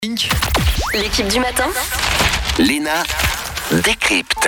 L'équipe du matin. Léna décrypte.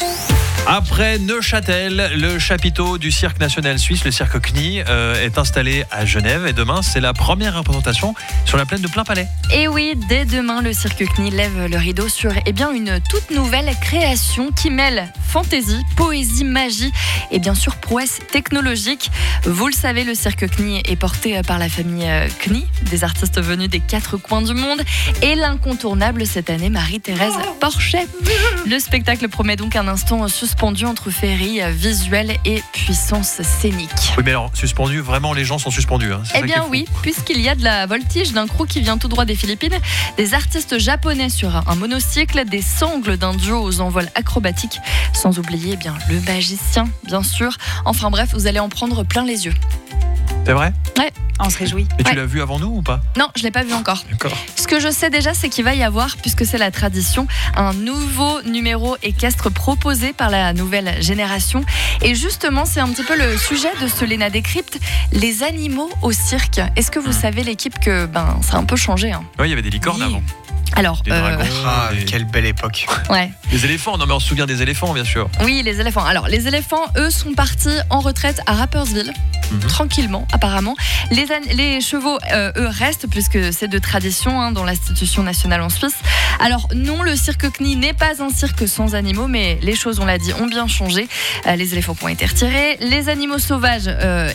Après Neuchâtel, le chapiteau du Cirque national suisse, le cirque CNI, est installé à Genève. Et demain, c'est la première représentation sur la plaine de Plainpalais. Et oui, dès demain, le cirque CNI lève le rideau sur une toute nouvelle création qui mêle fantaisie, poésie, magie et bien sûr prouesse technologique. Vous le savez, le cirque CNI est porté par la famille CNI, des artistes venus des 4 coins du monde, et l'incontournable cette année, Marie-Thérèse Porchet. Le spectacle promet donc un instant suspendu entre féerie visuelle et puissance scénique. Oui, mais alors, suspendu, vraiment, les gens sont suspendus. Hein. Eh bien oui, puisqu'il y a de la voltige d'un crew qui vient tout droit des Philippines, des artistes japonais sur un monocycle, des sangles d'un duo aux envols acrobatiques, sans oublier le magicien, bien sûr. Enfin bref, vous allez en prendre plein les yeux. C'est vrai ? Ouais. On se réjouit. Et tu l'as vu avant nous ou pas ? Non, je ne l'ai pas vu encore. D'accord. Ce que je sais déjà, c'est qu'il va y avoir, puisque c'est la tradition, un nouveau numéro équestre proposé par la nouvelle génération. Et justement, c'est un petit peu le sujet de ce Léna décrypte, les animaux au cirque. Est-ce que vous savez, l'équipe, que ça a un peu changé, hein ? Oui, il y avait des licornes avant. Alors, des dragons, Quelle belle époque. Ouais. Des éléphants, non mais on se souvient des éléphants bien sûr. Oui, les éléphants. Alors, les éléphants, eux, sont partis en retraite à Rapperswil, tranquillement, apparemment. Les chevaux, eux, restent, puisque c'est de tradition dans l'institution nationale en Suisse. Alors, non, le cirque CNI n'est pas un cirque sans animaux, mais les choses, on l'a dit, ont bien changé. Les éléphants ont été retirés. Les animaux sauvages,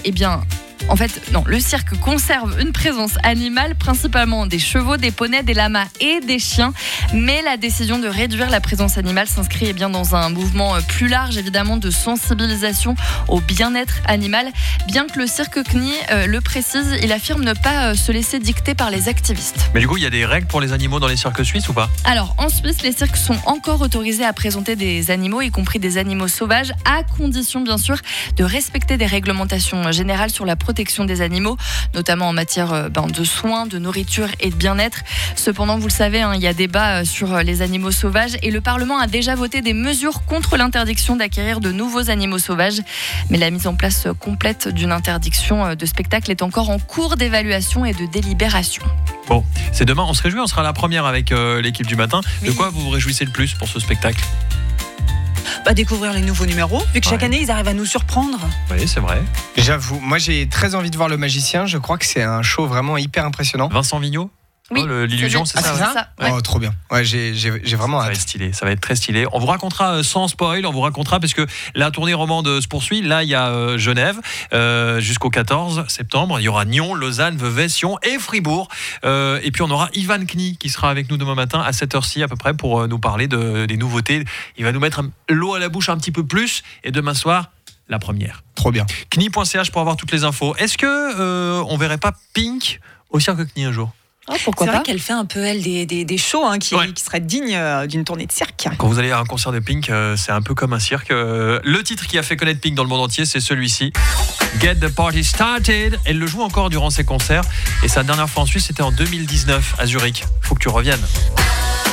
en fait, non, le cirque conserve une présence animale, principalement des chevaux, des poneys, des lamas et des chiens. Mais la décision de réduire la présence animale s'inscrit dans un mouvement plus large, évidemment, de sensibilisation au bien-être animal. Bien que le cirque CNI le précise, il affirme ne pas se laisser dicter par les activistes. Mais du coup, il y a des règles pour les animaux dans les cirques suisses ou pas ? Alors, en Suisse, les cirques sont encore autorisés à présenter des animaux, y compris des animaux sauvages, à condition, bien sûr, de respecter des réglementations générales sur la protection des animaux, notamment en matière de soins, de nourriture et de bien-être. Cependant, vous le savez, il y a débat sur les animaux sauvages et le Parlement a déjà voté des mesures contre l'interdiction d'acquérir de nouveaux animaux sauvages. Mais la mise en place complète d'une interdiction de spectacle est encore en cours d'évaluation et de délibération. Bon, c'est demain, on se réjouit, on sera la première avec l'équipe du matin. De quoi vous vous réjouissez le plus pour ce spectacle ? Découvrir les nouveaux numéros, vu que chaque année ils arrivent à nous surprendre. Oui, c'est vrai. J'avoue, moi j'ai très envie de voir le magicien. Je crois que c'est un show vraiment hyper impressionnant. Vincent Vignot ? Oui, l'illusion, c'est ça, c'est ça. Ouais. Oh, trop bien. Ouais, j'ai vraiment Ça va hâte. être stylé, ça va être très stylé. On vous racontera sans spoil, on vous racontera parce que la tournée romande se poursuit. Là, il y a Genève jusqu'au 14 septembre. Il y aura Nyon, Lausanne, Vevey, Sion et Fribourg. Et puis on aura Ivan CNI qui sera avec nous demain matin à 7h ci à peu près pour nous parler des nouveautés. Il va nous mettre l'eau à la bouche un petit peu plus. Et demain soir, la première. Trop bien. CNI.ch pour avoir toutes les infos. Est-ce que on verrait pas Pink au cirque CNI un jour ? Pourquoi C'est pas. vrai qu'elle fait un peu, elle, des shows qui seraient dignes d'une tournée de cirque. Quand vous allez à un concert de Pink, c'est un peu comme un cirque. Le titre qui a fait connaître Pink dans le monde entier, c'est celui-ci. Get the Party Started. Elle le joue encore durant ses concerts. Et sa dernière fois en Suisse, c'était en 2019 à Zurich. Faut que tu reviennes.